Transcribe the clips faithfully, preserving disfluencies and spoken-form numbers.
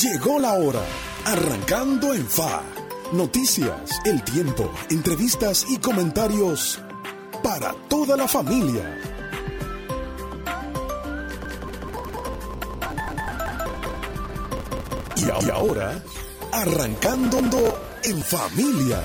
Llegó la hora. Arrancando en F A. Noticias, el tiempo, entrevistas y comentarios para toda la familia. Y ahora, arrancando en familia.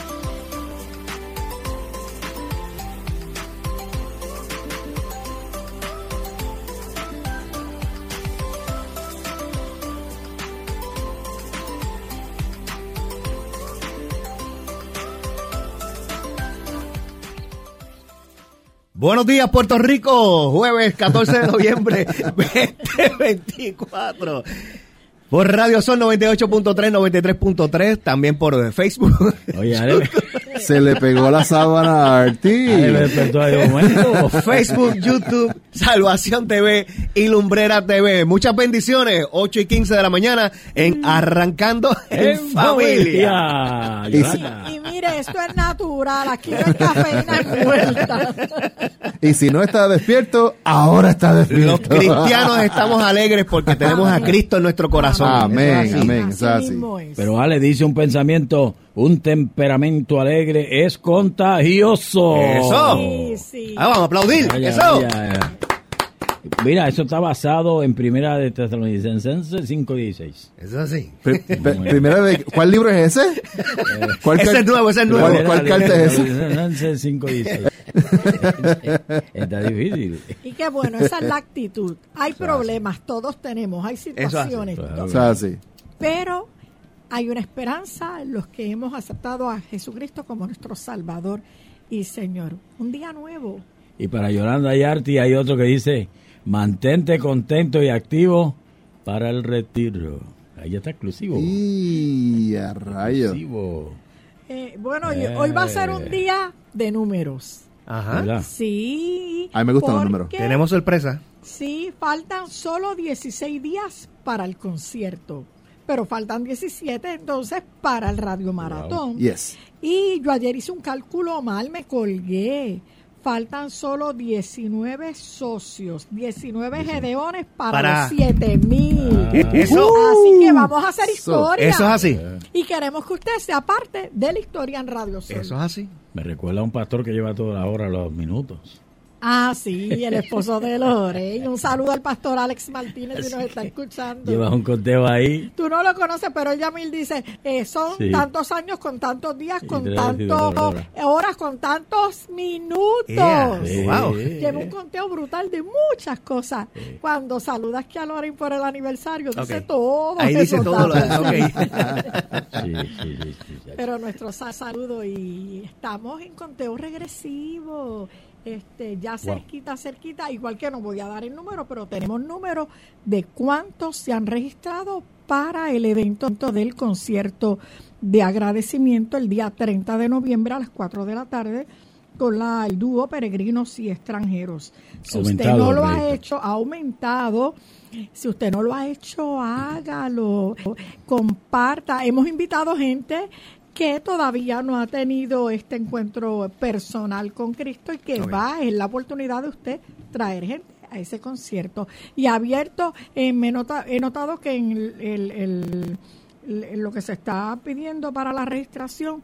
Buenos días, Puerto Rico. Jueves catorce de noviembre veinte veinticuatro. Por Radio Sol noventa y ocho punto tres, noventa y tres punto tres, también por Facebook. Oye, Ale, se le pegó la sábana a Arti. Ale me despertó ahí un momento. Facebook, YouTube, Salvación T V y Lumbrera T V. Muchas bendiciones. ocho y quince de la mañana en Arrancando en, en Familia. familia. Y, y mire, esto es natural. Aquí no hay cafeína envuelta. Y si no está despierto, ahora está despierto. Los cristianos estamos alegres porque tenemos a Cristo en nuestro corazón. Amén, amén. Así Así. mismo es. Pero Ale dice un pensamiento, un temperamento alegre es contagioso. Eso. Sí, sí. Ah, vamos a aplaudir. Ya, ya, Eso. ya, ya. Mira, eso está basado en Primera de Tesalonicenses cinco dieciséis. Eso es así. Pri- pri- primera vez, ¿cuál libro es ese? ¿Cuál Ese car- es nuevo, ese es nuevo. ¿Cuál, cuál carta es esa? Tesalonicenses cinco dieciséis. Está difícil. Y qué bueno, esa es la actitud. Hay problemas, todos tenemos, hay situaciones. Claro. O sea, sí. Pero hay una esperanza en los que hemos aceptado a Jesucristo como nuestro Salvador y Señor. Un día nuevo. Y para Yolanda y Arti hay otro que dice, mantente contento y activo para el retiro. Ahí está exclusivo. Y a rayos. Exclusivo. Eh, bueno, Eh. hoy va a ser un día de números. Ajá. ¿Verdad? Sí. A mí me gustan los porque- números. Tenemos sorpresa. Sí, faltan solo dieciséis días para el concierto, pero faltan diecisiete entonces para el Radio Maratón. Yes. Y yo ayer hice un cálculo mal, me colgué. Faltan solo diecinueve socios, diecinueve gedeones para, Para- los siete mil. Ah. Eso. Así que vamos a hacer historia. Eso es así. Y queremos que usted sea parte de la historia en Radio Sol. Eso es así. Me recuerda a un pastor que lleva toda la hora los minutos. Ah, sí, el esposo de Lore. Y un saludo al pastor Alex Martínez si nos está escuchando. Llevas un conteo ahí. Tú no lo conoces, pero Yamil dice, eh, son Sí. tantos años con tantos días, Sí, con te tantas decir horas. horas, con tantos minutos. Yeah. Sí. Wow. Lleva un conteo brutal de muchas cosas. Cuando saludas que a Loren por el aniversario, dice Ok. todo. Ahí dice esos todo lo datos. ok. Sí, sí, sí, sí, sí. Pero nuestro sa- saludo y estamos en conteo regresivo. Este, ya cerquita, cerquita, igual que no voy a dar el número, pero tenemos número de cuántos se han registrado para el evento del concierto de agradecimiento el día treinta de noviembre a las cuatro de la tarde con la, el dúo Peregrinos y Extranjeros. Si usted Aumentado no lo el ha registro. hecho, ha aumentado. Si usted no lo ha hecho, hágalo, comparta. Hemos invitado gente que todavía no ha tenido este encuentro personal con Cristo y que Ok. va, es la oportunidad de usted traer gente a ese concierto. Y abierto, eh, me nota, he notado que en el, el- el- el- lo que se está pidiendo para la registración,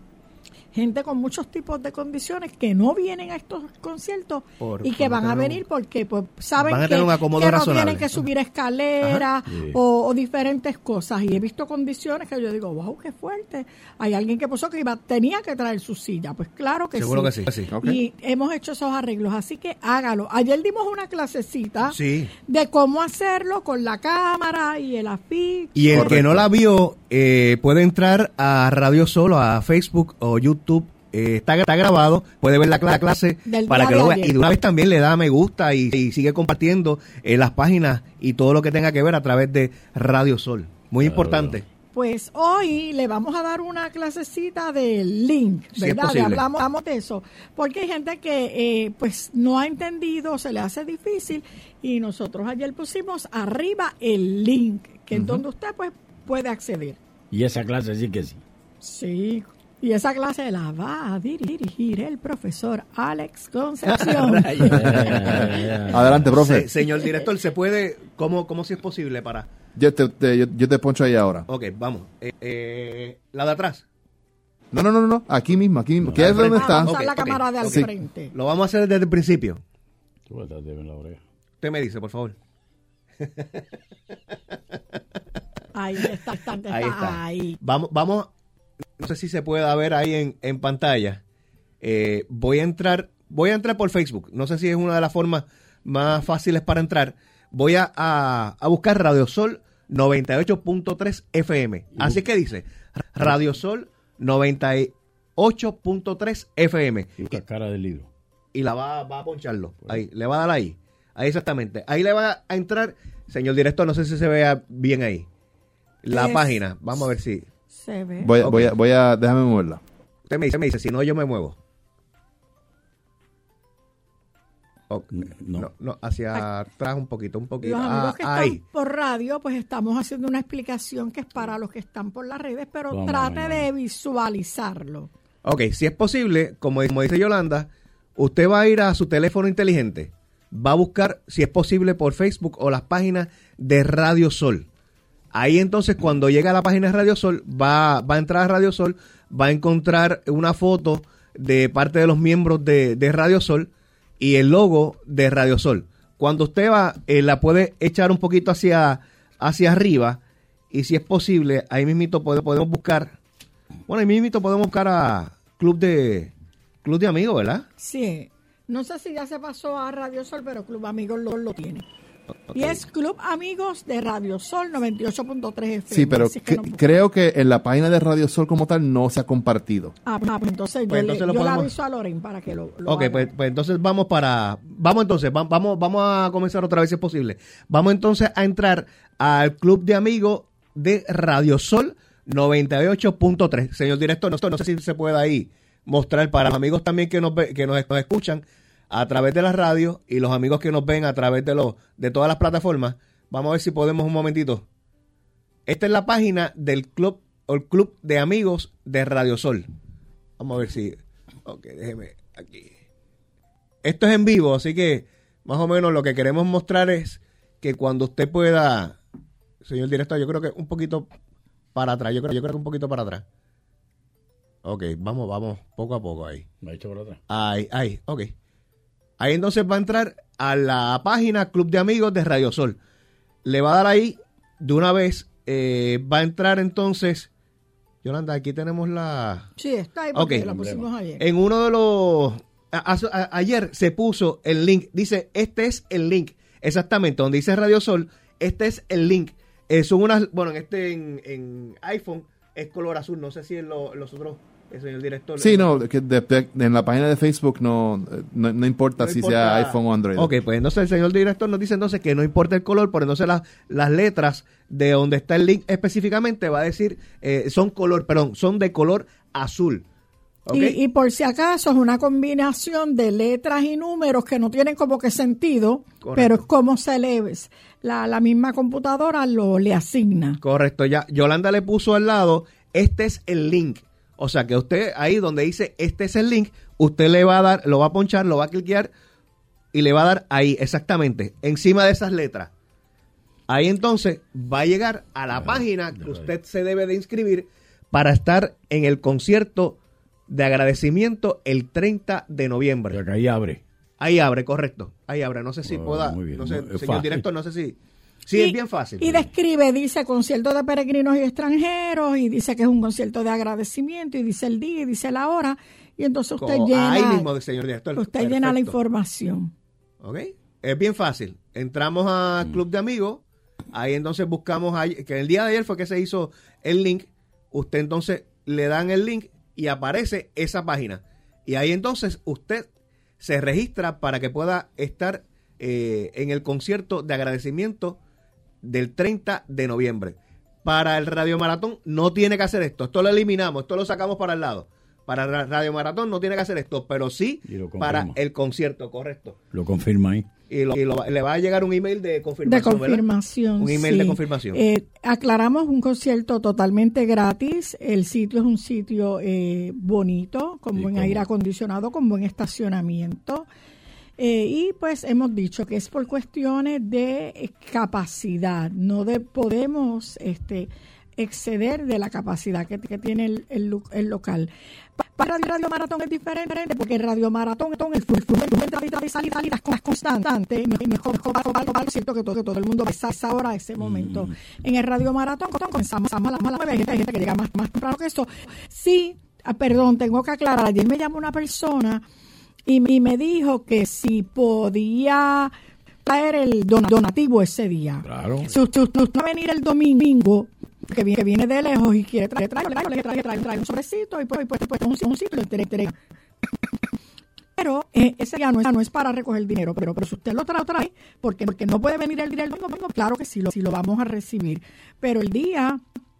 gente con muchos tipos de condiciones que no vienen a estos conciertos Por- y que por van a tener un- venir porque pues saben van a que, tener un acomodo que no razonable. tienen que subir escaleras Sí. o, o diferentes cosas. Y he visto condiciones que yo digo, wow, qué fuerte. Hay alguien que puso que iba, tenía que traer su silla. Pues claro que Seguro sí. que sí. sí. Ok. Y hemos hecho esos arreglos, así que hágalo. Ayer dimos una clasecita Sí. de cómo hacerlo con la cámara y el afiche. Y el Correcto. que no la vio eh, puede entrar a Radio Solo, a Facebook o YouTube. Eh, está, está grabado, puede ver la, cla- clase Del para día que de lo vea. ayer. Y de una vez también le da me gusta y, y sigue compartiendo eh, las páginas y todo lo que tenga que ver a través de Radio Sol. Muy Claro. importante. Pues hoy le vamos a dar una clasecita de link, Si es ¿verdad? Le posible. hablamos, hablamos de eso, porque hay gente que eh, pues no ha entendido, se le hace difícil y nosotros ayer pusimos arriba el link, que es donde usted pues puede acceder. Y esa clase sí que sí. Sí, y esa clase la va a dirigir el profesor Alex Concepción. Adelante, profe. Se- señor director, ¿se puede, cómo, cómo si es posible para Yo te, te- yo, yo te poncho ahí ahora. Ok, vamos. Eh, eh, ¿La de atrás? No, no, no, no, no. Aquí mismo, aquí mismo. No, ¿Qué es al donde frente. está? Vamos a Ok, la ok, cámara de al sí. frente. Lo vamos a hacer desde el principio. Tú vas a estar en la oreja. Usted me dice, por favor. Ahí está, está, está, Ahí está. ahí. Vamos, vamos, no sé si se pueda ver ahí en, en pantalla. Eh, voy a entrar, voy a entrar por Facebook. No sé si es una de las formas más fáciles para entrar. Voy a, a, a buscar Radio Sol noventa y ocho punto tres F M. Así que dice, Radio Sol noventa y ocho punto tres F M. Y busca cara del libro. Y la va, va a poncharlo. Ahí, le va a dar ahí. Ahí exactamente. Ahí le va a entrar, señor director, no sé si se vea bien ahí. La Es- página. Vamos a ver si. Se ve. Voy, Ok. voy, a, voy a... Déjame moverla. Usted me dice, me dice, si no yo me muevo. Ok, No. No, no, hacia atrás un poquito, un poquito. Los amigos Ah, que están ahí. por radio, pues estamos haciendo una explicación que es para los que están por las redes, pero Vamos, trate vamos. de visualizarlo. Ok, si es posible, como, como dice Yolanda, usted va a ir a su teléfono inteligente, va a buscar, si es posible, por Facebook o las páginas de Radio Sol. Ahí entonces, cuando llega a la página de Radio Sol, va, va a entrar a Radio Sol, va a encontrar una foto de parte de los miembros de, de Radio Sol y el logo de Radio Sol. Cuando usted va, eh, la puede echar un poquito hacia, hacia arriba y si es posible, ahí mismito pode- podemos buscar, bueno, ahí mismito podemos buscar a Club de Club de Amigos, ¿verdad? Sí. No sé si ya se pasó a Radio Sol, pero Club Amigos lo, lo tiene. Y es Club Amigos de Radio Sol noventa y ocho punto tres F M. Sí, pero así que que- no- creo que en la página de Radio Sol como tal no se ha compartido. Ah, pues, pues entonces, Pues yo, le- entonces lo yo le podemos- aviso a Loren para que lo, lo Ok, haga. pues, pues entonces vamos para... Vamos entonces, va- vamos, vamos a comenzar otra vez si es posible. Vamos entonces a entrar al Club de Amigos de Radio Sol noventa y ocho punto tres. Señor director, no, no sé si se puede ahí mostrar para los amigos también que nos, ve- que nos, nos escuchan a través de la radio y los amigos que nos ven a través de, los de todas las plataformas. Vamos a ver si podemos un momentito. Esta es la página del club, o el Club de Amigos de Radio Sol. Vamos a ver si... Ok, déjeme aquí. Esto es en vivo, así que más o menos lo que queremos mostrar es que cuando usted pueda, señor director, yo creo que un poquito para atrás, yo creo, yo creo que un poquito para atrás. Ok, vamos, vamos, poco a poco ahí. Me ha hecho por atrás. Ahí, ahí, ok. Ahí entonces va a entrar a la página Club de Amigos de Radio Sol. Le va a dar ahí de una vez, eh, va a entrar entonces, Yolanda, aquí tenemos la... Sí, está ahí porque Ok. lo pusimos ayer. En uno de los... a- a- ayer se puso el link, dice, este es el link, exactamente, donde dice Radio Sol, este es el link. Eh, son unas, bueno, en este, en, en iPhone es color azul, no sé si en lo- los otros, el señor director. Sí, no, que de- de- en la página de Facebook no, no, no importa No si importa- sea iPhone o Android. Ok, pues entonces el señor director nos dice entonces que no importa el color, pero entonces las, las letras de donde está el link específicamente va a decir, eh, son color, perdón, son de color azul. ¿Ok? Y, y por si acaso es una combinación de letras y números que no tienen como que sentido, Correcto. pero es como se le la, la misma computadora lo le asigna. Correcto, ya. Yolanda le puso al lado, este es el link. O sea que usted ahí donde dice, este es el link, usted le va a dar, lo va a ponchar, lo va a cliquear y le va a dar ahí, exactamente, encima de esas letras. Ahí entonces va a llegar a la página que usted se debe de inscribir para estar en el concierto de agradecimiento el treinta de noviembre. Pero que ahí abre. Ahí abre, correcto. Ahí abre. No sé si Oh, pueda, muy bien, no sé, muy- es señor fácil. director, no sé si... Sí, y, es bien fácil. Y describe, dice concierto de peregrinos y extranjeros, y dice que es un concierto de agradecimiento, y dice el día, y dice la hora, y entonces usted Como llena, ahí mismo, señor director. usted llena la Perfecto. información. ¿Ok? Es bien fácil. Entramos a Club de Amigos, ahí entonces buscamos, ahí, que el día de ayer fue que se hizo el link, usted entonces le dan el link y aparece esa página. Y ahí entonces usted se registra para que pueda estar eh, en el concierto de agradecimiento del treinta de noviembre. Para el Radio Maratón no tiene que hacer esto. Esto lo eliminamos, esto lo sacamos para el lado. Para el Radio Maratón no tiene que hacer esto, pero sí Y lo para confirma. el concierto, correcto. Lo confirma ahí. Y, lo- y lo- le va a llegar un email de De confirmación, ¿verdad? confirmación. Un email sí. de confirmación. Eh, aclaramos un concierto totalmente gratis. El sitio es un sitio eh, bonito, con Y buen cómodo. aire acondicionado, con buen estacionamiento. Eh, y pues hemos dicho que es por cuestiones de eh, capacidad, no de podemos este exceder de la capacidad que, que tiene el, el, el local. Para Radio, Radio Maratón es diferente porque el Radio Maratón el flujo de entrada y salida es constante, mejor, mejor, siento que todo, que todo el mundo pasa esa hora, ese momento. Mm. En el Radio Maratón comenzamos a las nueve, hay gente, gente que llega más, más temprano que eso. Sí, ah, perdón, tengo que aclarar, ayer me llamó una persona y, y me dijo que si podía traer el don, donativo ese día. Claro. Si usted, usted va a venir el domingo, que viene, que viene de lejos y quiere traer, trae, trae, trae, trae, trae, trae un sobrecito y pues, pues, pues un, un sitio y le entrega. Pero eh, ese día no es, no es para recoger dinero, pero, pero si usted lo trae, trae porque, porque no puede venir el día del domingo, claro que sí lo, sí lo vamos a recibir. Pero el día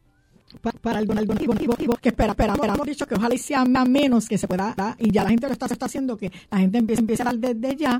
para, para el donativo, que espera, espera, espera, hemos dicho que ojalá y sea menos que se pueda dar, y ya la gente lo está, está haciendo, que la gente empiece, empiece a dar desde ya.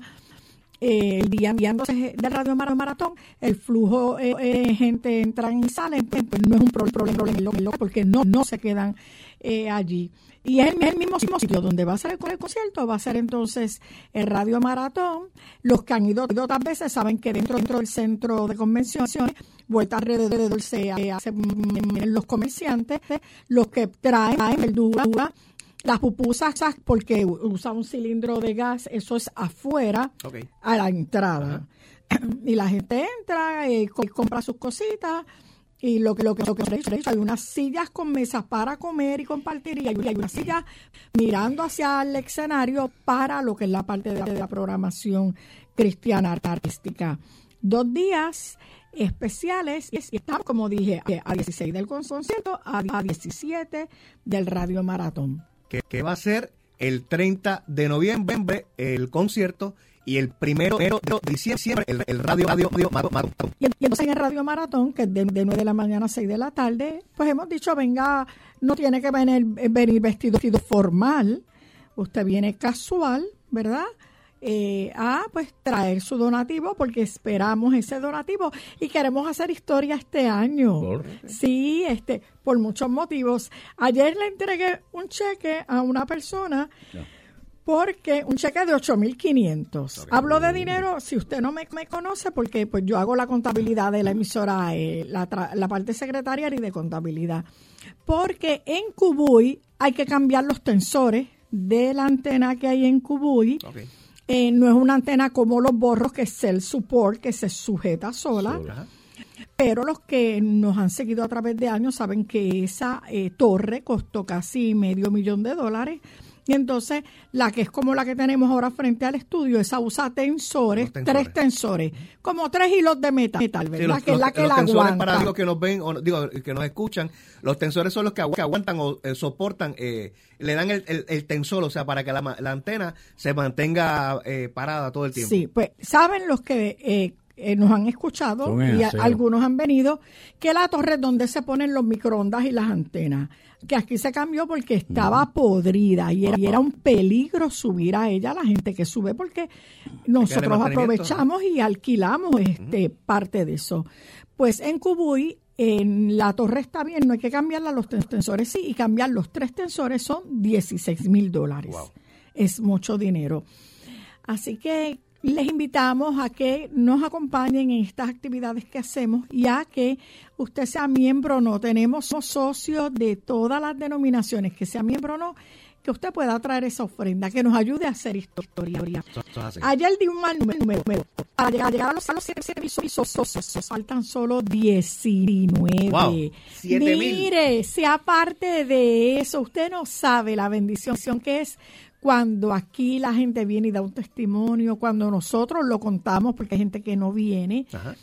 Eh, el día enviándose del Radio Maratón, el flujo eh, eh, gente entra y sale, pues no es un pro- problema, problema porque no, no se quedan eh, allí. Y es el, el mismo sitio donde va a ser el, el concierto, va a ser entonces el Radio Maratón. Los que han ido otras veces saben que dentro, dentro del centro de convenciones, vuelta alrededor se hacen los comerciantes, los que traen, traen verdura, las pupusas, porque usa un cilindro de gas, eso es afuera, okay, a la entrada. Ajá. Y la gente entra y compra sus cositas. Y lo que lo que lo que hay unas sillas con mesas para comer y compartir, y hay, hay unas sillas mirando hacia el escenario para lo que es la parte de, de la programación cristiana artística. Dos días especiales y estamos, como dije, a dieciséis del concierto, a diecisiete del Radio Maratón. Que, que va a ser el treinta de noviembre el concierto y el primero de diciembre el, el radio, radio, radio maratón. Y entonces en el Radio Maratón, que es de, de nueve de la mañana a seis de la tarde, pues hemos dicho, venga, no tiene que venir, venir vestido, vestido formal, usted viene casual, ¿verdad? Eh, a pues traer su donativo, porque esperamos ese donativo y queremos hacer historia este año. ¿Por? Sí, este, por muchos motivos. Ayer le entregué un cheque a una persona, no. porque un cheque de ocho mil quinientos. Okay. Hablo de dinero, si usted no me, me conoce, porque pues yo hago la contabilidad de la emisora, eh, la, tra- la parte secretarial y de contabilidad. Porque en Cubuy hay que cambiar los tensores de la antena que hay en Cubuy. Okay. Eh, no es una antena como los borros, que es self-support, que se sujeta sola. sola. Pero los que nos han seguido a través de años saben que esa eh, torre costó casi medio millón de dólares. Y entonces, la que es como la que tenemos ahora frente al estudio, esa usa tensores, tensores. tres tensores, como tres hilos de metal, metal ¿verdad? Sí, los, que es la que la aguanta. Para los que nos ven, o digo, que nos escuchan, los tensores son los que, agu- que aguantan o eh, soportan, eh, le dan el, el, el tensor, o sea, para que la, la antena se mantenga eh, parada todo el tiempo. Sí, pues, saben los que... Eh, Eh, nos han escuchado y a, algunos han venido, que la torre es donde se ponen los microondas y las antenas, que aquí se cambió porque estaba mm. podrida y era, y era un peligro subir a ella, la gente que sube, porque nosotros aprovechamos y alquilamos este mm. parte de eso. Pues en Cubuy, en la torre está bien, no hay que cambiarla, los tensores sí, y cambiar los tres tensores son dieciséis mil dólares. Wow. Es mucho dinero. Así que les invitamos a que nos acompañen en estas actividades que hacemos y a que usted sea miembro o no. Tenemos socios de todas las denominaciones, que sea miembro o no, que usted pueda traer esa ofrenda, que nos ayude a hacer historia. Ayer di un mal número. número. Para llegar, llegar a los, a los siete, siete socios, faltan solo diecinueve. Wow, siete mil. Mire, sea parte de eso, usted no sabe la bendición que es cuando aquí la gente viene y da un testimonio, cuando nosotros lo contamos, porque hay gente que no viene. Ajá.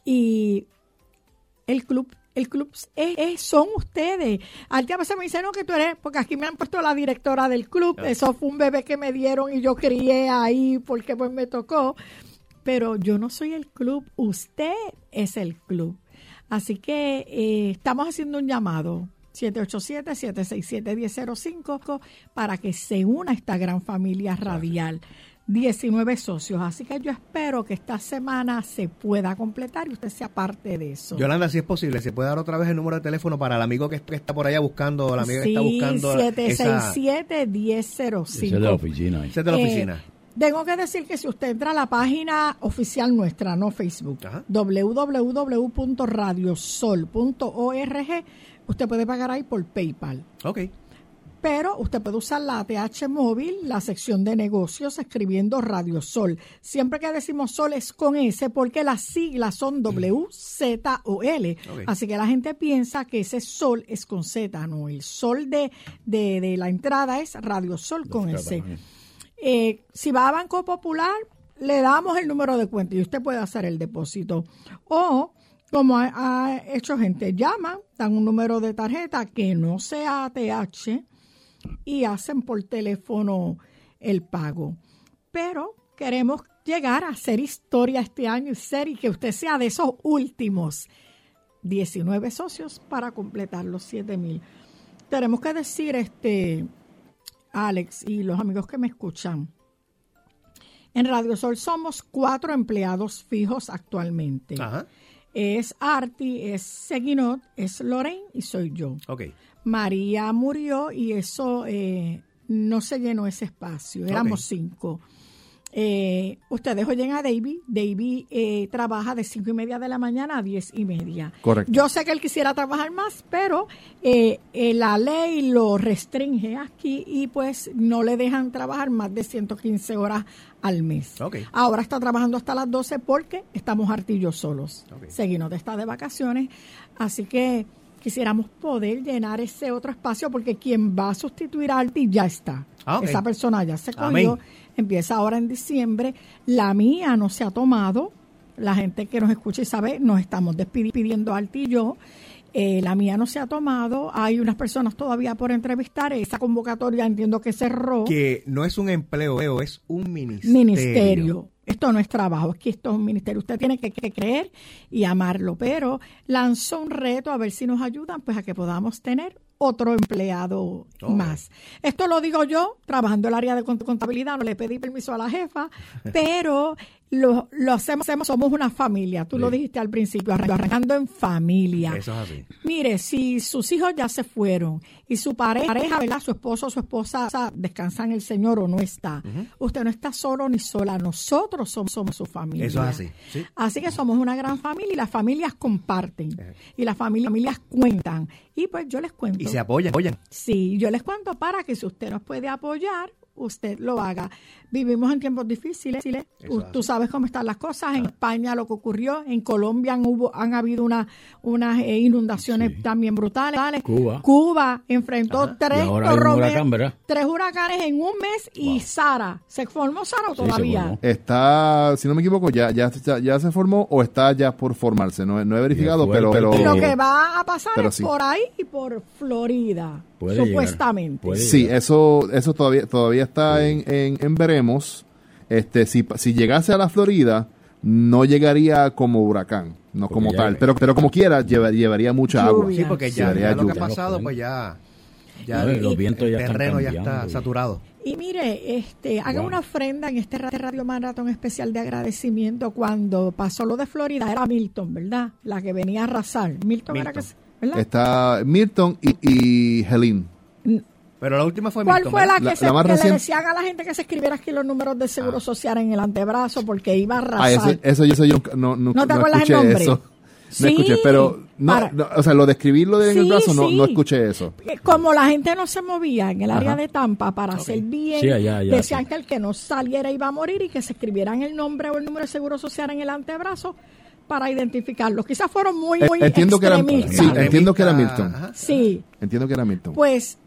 Y el club, el club es, es, son ustedes. Al día a veces me dicen, no, que tú eres, porque aquí me han puesto la directora del club. Ajá. Eso fue un bebé que me dieron y yo crié ahí porque pues me tocó. Pero yo no soy el club, usted es el club. Así que eh, estamos haciendo un llamado. siete ocho siete, siete seis siete, uno cero cinco para que se una esta gran familia radial. diecinueve socios. Así que yo espero que esta semana se pueda completar y usted sea parte de eso. Yolanda, si es posible, ¿se puede dar otra vez el número de teléfono para el amigo que está por allá buscando, la amiga sí, que está buscando? siete seis siete, uno cero cinco. Esa es de la oficina. Esa es de la oficina. Eh, Tengo que decir que si usted entra a la página oficial nuestra, no Facebook, doble u doble u doble u punto radiosol punto org, usted puede pagar ahí por PayPal. Ok. Pero usted puede usar la A T H móvil, la sección de negocios, escribiendo Radio Sol. Siempre que decimos Sol es con S, porque las siglas son W Z O L. Okay. Así que la gente piensa que ese Sol es con Z. No, el Sol de, de, de la entrada es Radio Sol con S. Eh, si va a Banco Popular, le damos el número de cuenta y usted puede hacer el depósito. O, como ha, ha hecho gente, llama, dan un número de tarjeta que no sea A T H y hacen por teléfono el pago. Pero queremos llegar a hacer historia este año y ser y que usted sea de esos últimos diecinueve socios para completar los siete mil. Tenemos que decir, este Alex y los amigos que me escuchan, en Radio Sol somos cuatro empleados fijos actualmente. Ajá. Es Arti, es Seguinot, es Lorraine y soy yo. Okay. María murió y eso eh, no se llenó ese espacio. Éramos okay. cinco. Eh, ustedes oyen a David. David eh, trabaja de cinco y media de la mañana a diez y media. Correcto. Yo sé que él quisiera trabajar más, pero eh, eh, la ley lo restringe aquí y pues no le dejan trabajar más de ciento quince horas al mes. Okay. Ahora está trabajando hasta las doce porque estamos Artillos solos. Okay. Seguimos de estar de vacaciones, así que quisiéramos poder llenar ese otro espacio porque quien va a sustituir a Arti ya está. Ah, okay. Esa persona ya se cogió. Amén. Empieza ahora en diciembre. La mía no se ha tomado. La gente que nos escucha y sabe, nos estamos despidiendo Arti y yo. Eh, la mía no se ha tomado. Hay unas personas todavía por entrevistar. Esa convocatoria entiendo que cerró. Que no es un empleo, es un ministerio. Ministerio. Esto no es trabajo, es que esto es un ministerio. Usted tiene que, que creer y amarlo. Pero lanzó un reto a ver si nos ayudan pues a que podamos tener otro empleado oh. más. Esto lo digo yo, trabajando en el área de contabilidad, no le pedí permiso a la jefa, pero lo, lo hacemos, hacemos, somos una familia. Tú sí. lo dijiste al principio, arrancando en familia. Eso es así. Mire, si sus hijos ya se fueron y su pareja, ¿verdad? Su esposo o su esposa o sea, descansan en el Señor o no está, uh-huh. usted no está solo ni sola. Nosotros somos, somos su familia. Eso es así. ¿Sí? Así que somos una gran familia y las familias comparten uh-huh. y las familias, familias cuentan. Y pues yo les cuento. Y se apoyan, apoyan. Sí, yo les cuento para que si usted nos puede apoyar, usted lo haga. Vivimos en tiempos difíciles. Tú, tú sabes cómo están las cosas. En España lo que ocurrió, en Colombia han, hubo, han habido una, unas eh, inundaciones sí. también brutales. Cuba. Cuba enfrentó Ajá. tres, huracán, tres huracanes en un mes y wow. Sara. ¿Se formó Sara o sí, todavía? Está, si no me equivoco, ya, ya, ya, ya se formó o está ya por formarse. No, no he verificado, pero, pero... Lo que va a pasar es sí. por ahí y por Florida. Puede supuestamente. Puede sí, llegar. eso eso todavía todavía está sí. en, en, en veremos. Este, si, si llegase a la Florida, no llegaría como huracán, no como, como tal. Pero pero como quiera, lleva, llevaría mucha lluvia. agua. Sí, porque ya, ya lo que ha pasado, pues ya, ya no, el, los vientos el ya terreno están ya está saturado. Y mire, este, haga wow. una ofrenda en este Radio Maratón especial de agradecimiento. Cuando pasó lo de Florida, era Milton, ¿verdad? La que venía a arrasar. Milton, Milton. era que... ¿verdad? Está Milton y, y Helene. Pero la última fue ¿Cuál Milton, fue la que, la, se, la que recien... le decían a la gente que se escribiera aquí los números de seguro ah. social en el antebrazo porque iba a arrasar? Ah, ese, eso yo sé, yo no, no, ¿No te no acuerdas escuché el nombre? Eso. Sí, no escuché, pero no, no, o sea, lo de escribirlo en sí, el brazo no, sí. no escuché eso. Como la gente no se movía en el área Ajá. de Tampa para okay. hacer bien, sí, allá, allá, decían sí. que el que no saliera iba a morir y que se escribieran el nombre o el número de seguro social en el antebrazo para identificarlos. Quizás fueron muy, muy entiendo que era, sí, entiendo que era Milton. Ajá. Sí. Entiendo que era Milton. Pues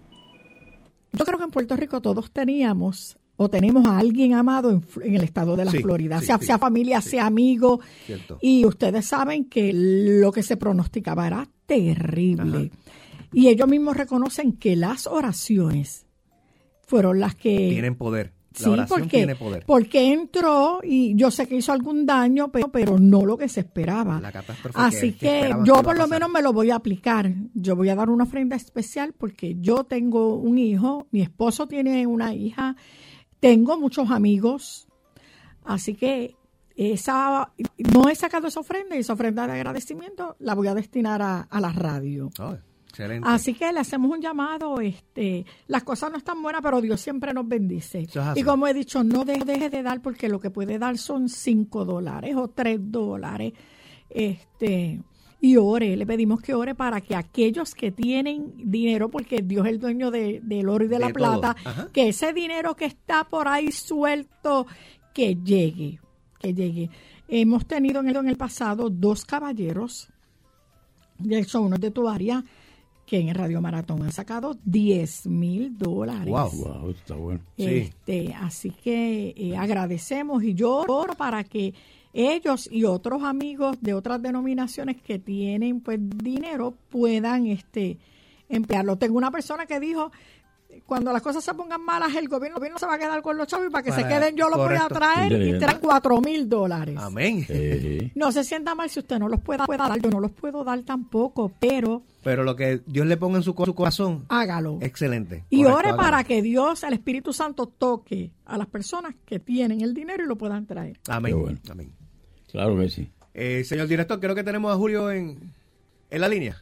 yo creo que en Puerto Rico todos teníamos o tenemos a alguien amado en, en el estado de la sí, Florida, sí, sea, sí, sea familia, sí. sea amigo. Cierto. Y ustedes saben que lo que se pronosticaba era terrible. Ajá. Y ellos mismos reconocen que las oraciones fueron las que... Tienen poder. La sí, oración porque, tiene poder. Porque entró y yo sé que hizo algún daño, pero, pero no lo que se esperaba. La catástrofe Así que, que yo por lo menos me lo voy a aplicar. Yo voy a dar una ofrenda especial porque yo tengo un hijo, mi esposo tiene una hija, tengo muchos amigos. Así que esa no he sacado esa ofrenda y esa ofrenda de agradecimiento la voy a destinar a, a la radio. Oh. Excelente. Así que le hacemos un llamado. Este, las cosas no están buenas, pero Dios siempre nos bendice. Eso es así. Y como he dicho, no de- deje de dar, porque lo que puede dar son cinco dólares o tres dólares. Este, y ore, le pedimos que ore para que aquellos que tienen dinero, porque Dios es el dueño de, del oro y de, De la todo. plata, Ajá. que ese dinero que está por ahí suelto, que llegue, que llegue. Hemos tenido en el, en el pasado dos caballeros, de hecho uno es de tu área, que en el Radio Maratón han sacado diez mil dólares. Wow. Wow, está bueno. Sí. Este, así que eh, agradecemos y yo oro para que ellos y otros amigos de otras denominaciones que tienen pues dinero puedan este emplearlo. Tengo una persona que dijo, cuando las cosas se pongan malas, el gobierno, el gobierno se va a quedar con los chavos y para que Para- se queden yo los voy a correcto. traer y Inteligente. traen cuatro mil dólares. Amén. Sí. No se sienta mal si usted no los pueda, pueda dar, yo no los puedo dar tampoco, pero Pero lo que Dios le ponga en su, co- su corazón, hágalo. excelente. Y Correcto, ore hágalo. para que Dios, el Espíritu Santo, toque a las personas que tienen el dinero y lo puedan traer. Amén. Qué bueno. Amén. Claro que sí. Eh, señor director, creo que tenemos a Julio en, en la línea.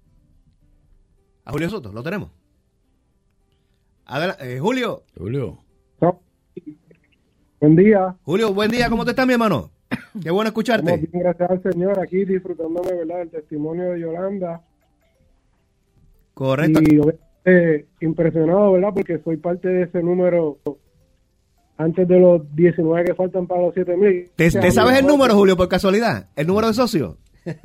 A Julio Soto, ¿lo tenemos? Adela- eh, Julio, Julio. Buen día. Julio, buen día, ¿cómo te estás, mi hermano? Qué bueno Estamos escucharte. bien, gracias al Señor, aquí disfrutándome, ¿verdad?, del testimonio de Yolanda. Correcto. Y obviamente impresionado, ¿verdad?, porque soy parte de ese número antes de los diecinueve que faltan para los siete mil. ¿Te, te sabes el número, Julio, por casualidad? ¿El número de socio? Te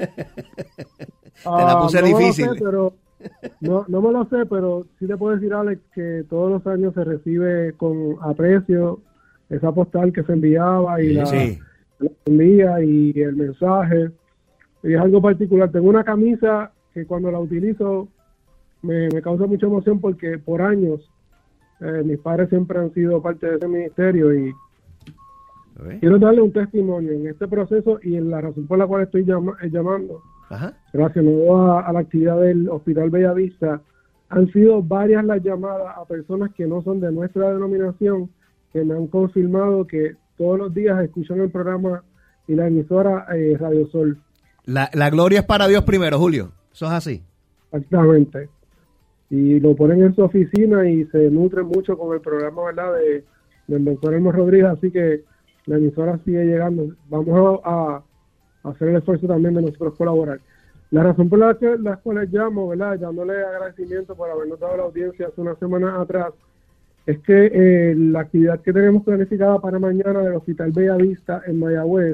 la puse no me lo difícil. sé, pero, no, no me lo sé, pero sí te puedo decir, Alex, que todos los años se recibe con aprecio esa postal que se enviaba y la, Sí. la envía y el mensaje. Y es algo particular. Tengo una camisa que cuando la utilizo me, me causa mucha emoción porque por años eh, mis padres siempre han sido parte de ese ministerio y A ver. quiero darle un testimonio en este proceso y en la razón por la cual estoy llama- eh, llamando Ajá. relacionado a, a la actividad del Hospital Bellavista. Han sido varias las llamadas a personas que no son de nuestra denominación que me han confirmado que todos los días escuchan el programa y la emisora eh, Radio Sol. La, la gloria es para Dios primero, Julio. Eso es así. Exactamente. Y lo ponen en su oficina y se nutren mucho con el programa, ¿verdad?, de, del doctor Elmo Rodríguez, así que la emisora sigue llegando. Vamos a, a hacer el esfuerzo también de nosotros colaborar. La razón por la que la cual les llamo, ¿verdad?, dándole agradecimiento por habernos dado la audiencia hace unas semanas atrás, es que eh, la actividad que tenemos planificada para mañana del Hospital Bellavista en Mayagüez,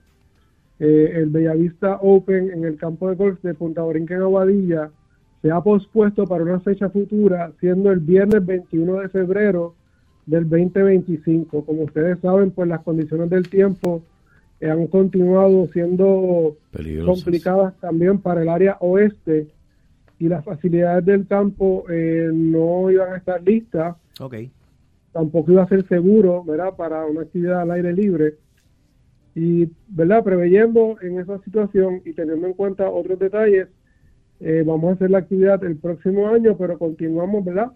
eh, el Bellavista Open en el campo de golf de Punta Borinquen en Aguadilla, se ha pospuesto para una fecha futura, siendo el viernes veintiuno de febrero del veinte veinticinco. Como ustedes saben, pues las condiciones del tiempo eh, han continuado siendo Peligrosas. complicadas también para el área oeste y las facilidades del campo eh, no iban a estar listas, Ok. tampoco iba a ser seguro, ¿verdad?, para una actividad al aire libre. Y, ¿verdad?, preveyendo en esa situación y teniendo en cuenta otros detalles, eh, vamos a hacer la actividad el próximo año, pero continuamos, ¿verdad?,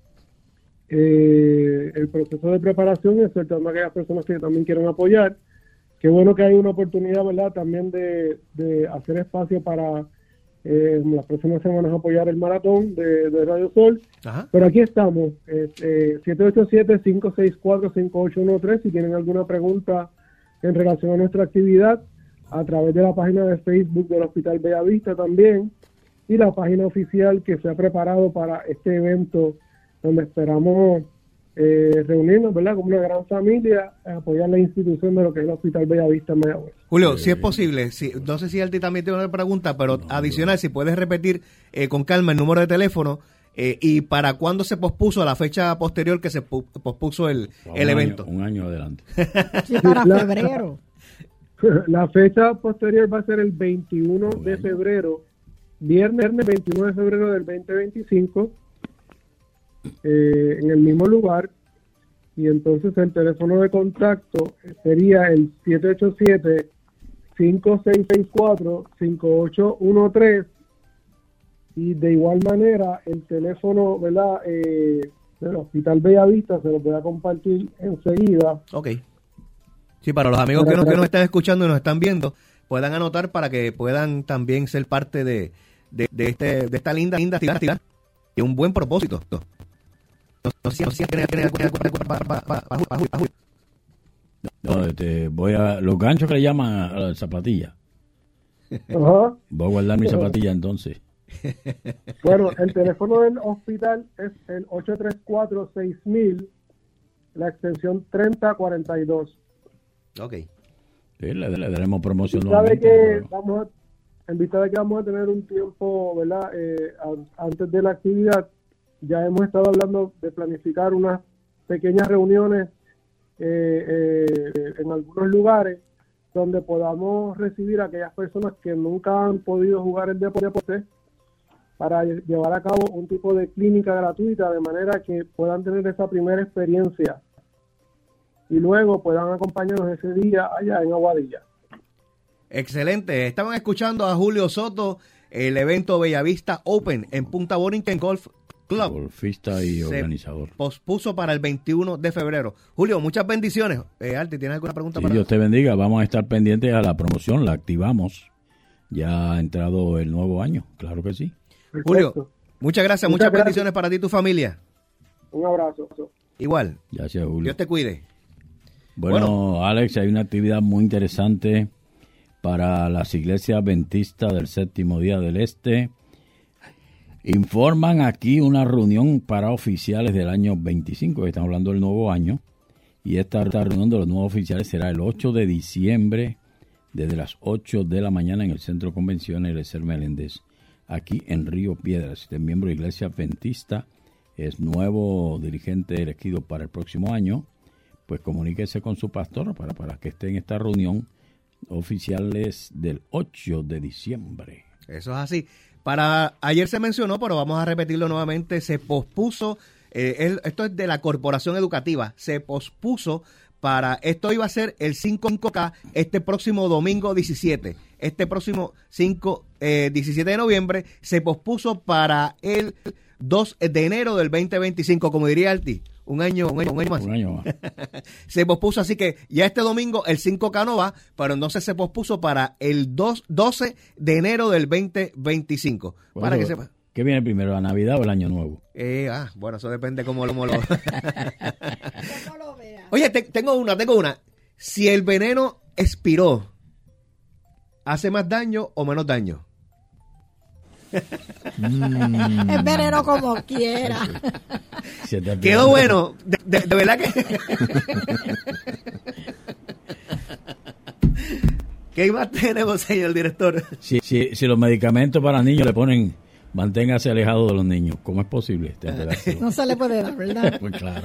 eh, el proceso de preparación, exhortando a aquellas personas que también quieren apoyar. Qué bueno que hay una oportunidad, ¿verdad?, también de, de hacer espacio para eh, las próximas semanas apoyar el maratón de, de Radio Sol. Ajá. Pero aquí estamos, este, siete ocho siete, cinco seis cuatro, cinco ocho uno tres, si tienen alguna pregunta en relación a nuestra actividad, a través de la página de Facebook del Hospital Bellavista también, y la página oficial que se ha preparado para este evento, donde esperamos eh, reunirnos, ¿verdad?, como una gran familia, a apoyar la institución de lo que es el Hospital Bellavista en Mayagüez. Julio, si es posible, si, no sé si Alti también tiene una pregunta, pero adicional, si puedes repetir eh, con calma el número de teléfono eh, y para cuándo se pospuso la fecha posterior que se pu- pospuso el, Un el año- evento. Un año adelante. Sí, para La- febrero. La fecha posterior va a ser el veintiuno de febrero, viernes veintiuno de febrero del veinte veinticinco, eh, en el mismo lugar. Y entonces el teléfono de contacto sería el siete ocho siete, cinco seis seis cuatro, cinco ocho uno tres. Y de igual manera el teléfono, ¿verdad?, eh, del Hospital Bellavista se lo voy a compartir enseguida. Ok. Sí, para los amigos que nos, que nos están escuchando y nos están viendo, puedan anotar para que puedan también ser parte de, de, de, este, de esta linda, linda actividad y un buen propósito. No, no sé si tiene para Julio. No, este, voy a los ganchos que le llaman a las zapatillas. Ajá. Voy a guardar mi zapatilla entonces. Bueno, el teléfono del hospital es el ocho tres cuatro, seis mil, la extensión treinta cuarenta y dos. Ok. Sí, le, le daremos promoción En vista de nuevamente. que pero- vamos a, en vista de que vamos a tener un tiempo, ¿verdad? Eh, a- antes de la actividad, ya hemos estado hablando de planificar unas pequeñas reuniones eh, eh, en algunos lugares donde podamos recibir a aquellas personas que nunca han podido jugar el deporte para lle- llevar a cabo un tipo de clínica gratuita de manera que puedan tener esa primera experiencia y luego puedan acompañarnos ese día allá en Aguadilla. Excelente. Estaban escuchando a Julio Soto, el evento Bellavista Open en Punta Borinquen Golf Club. Golfista y Se organizador. pospuso para el veintiuno de febrero. Julio, muchas bendiciones. Eh, Arti, ¿tienes alguna pregunta Sí, para Dios te bendiga. Vamos a estar pendientes a la promoción. La activamos. Ya ha entrado el nuevo año. Claro que sí. Julio, Perfecto. muchas gracias. Muchas Muchas gracias. bendiciones para ti y tu familia. Un abrazo. Igual. Gracias, Julio. Dios te cuide. Bueno, Alex, hay una actividad muy interesante para las iglesias adventistas del Séptimo Día del Este. Informan aquí una reunión para oficiales del año veinticinco, estamos hablando del nuevo año, y esta, esta reunión de los nuevos oficiales será el ocho de diciembre, desde las ocho de la mañana en el Centro de Convenciones Eliezer Meléndez, aquí en Río Piedras. Si usted es miembro de Iglesia Adventista, es nuevo dirigente elegido para el próximo año, pues comuníquese con su pastor para, para que esté en esta reunión oficiales del ocho de diciembre. Eso es así. Para ayer se mencionó, pero vamos a repetirlo nuevamente, se pospuso, eh, el, esto es de la Corporación Educativa, se pospuso para, esto iba a ser el cinco K este próximo domingo diecisiete, este próximo cinco, eh, diecisiete de noviembre, se pospuso para el dos de enero del veinte veinticinco, como diría Arti, un año, un año, un año más. Un año más. Se pospuso, así que ya este domingo el cinco K no va, pero entonces se pospuso para el dos, doce de enero del veinte veinticinco. Bueno, Para que sepa. ¿qué viene primero, la Navidad o el Año Nuevo? Eh, ah, bueno, eso depende cómo lo... Cómo lo... No lo veas. Oye, te- tengo una, tengo una. Si el veneno expiró, ¿hace más daño o menos daño? Es veneno como quiera. Se te Quedó bueno. De, de- de verdad que... ¿Qué más tenemos, señor director? Si, si, si los medicamentos para niños le ponen, manténgase alejado de los niños, ¿cómo es posible? Te enteraste. No se le puede dar, ¿verdad? Pues claro.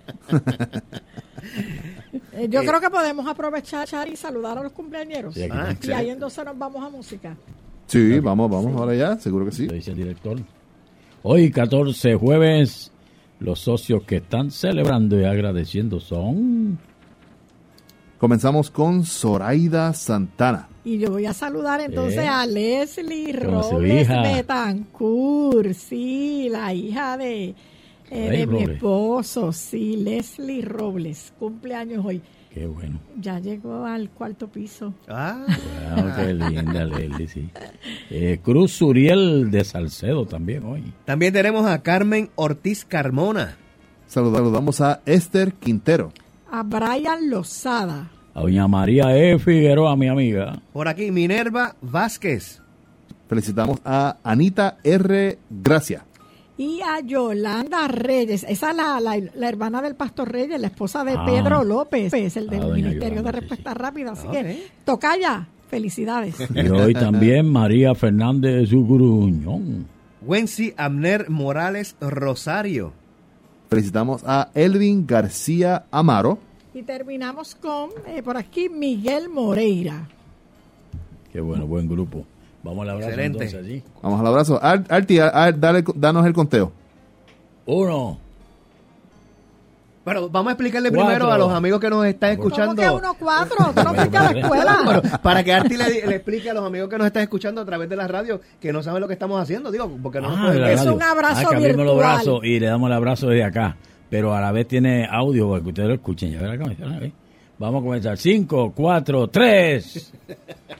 Eh, Yo creo que podemos aprovechar y saludar a los cumpleañeros. Sí, aquí Ah, Y excelente. ahí entonces nos vamos a música. Sí, vamos, vamos ahora ya, seguro que sí. Lo dice el director. Hoy, catorce jueves, los socios que están celebrando y agradeciendo son... Comenzamos con Zoraida Santana. Y yo voy a saludar entonces Eh, a Leslie con su Robles hija. Betancourt, sí, la hija de, eh, Rey de mi Robles. esposo, sí, Leslie Robles, cumpleaños hoy. Qué bueno. Ya llegó al cuarto piso. Ah, Wow, qué linda, Leslie, sí. Eh, Cruz Uriel de Salcedo también hoy. también tenemos a Carmen Ortiz Carmona. Saludamos a Esther Quintero. A Brian Lozada. A doña María E. Figueroa, mi amiga. Por aquí, Minerva Vázquez. Felicitamos a Anita R. Gracia. Y a Yolanda Reyes, esa es la, la, la hermana del Pastor Reyes, la esposa de Ah. Pedro López, el del Ah, doña Ministerio Yolanda, de sí, Respuesta sí. Rápida. Así Ok. que, tocaya, felicidades. Y hoy también María Fernández Gruñón. Wency Abner Morales Rosario. Felicitamos a Elvin García Amaro. Y terminamos con, eh, por aquí, Miguel Moreira. Qué bueno, buen grupo. Vamos al abrazo Excelente. entonces allí. Vamos al abrazo. Ar- Arti, Ar- Ar- dale- danos el conteo. Uno. Bueno, vamos a explicarle Cuatro. primero a los amigos que nos están ¿Cómo escuchando. que uno cuatro? ¿Tú no fuiste a la escuela? Bueno, para que Arti le, le explique a los amigos que nos están escuchando a través de la radio que no saben lo que estamos haciendo, digo, porque no nos Ah, pueden de la ver. Es radio. un abrazo Ah, que abrimos los virtual. brazos y le damos el abrazo desde acá. Pero a la vez tiene audio para que ustedes lo escuchen. Ya verán cómo está, ¿eh? Vamos a comenzar. Cinco, cuatro, tres.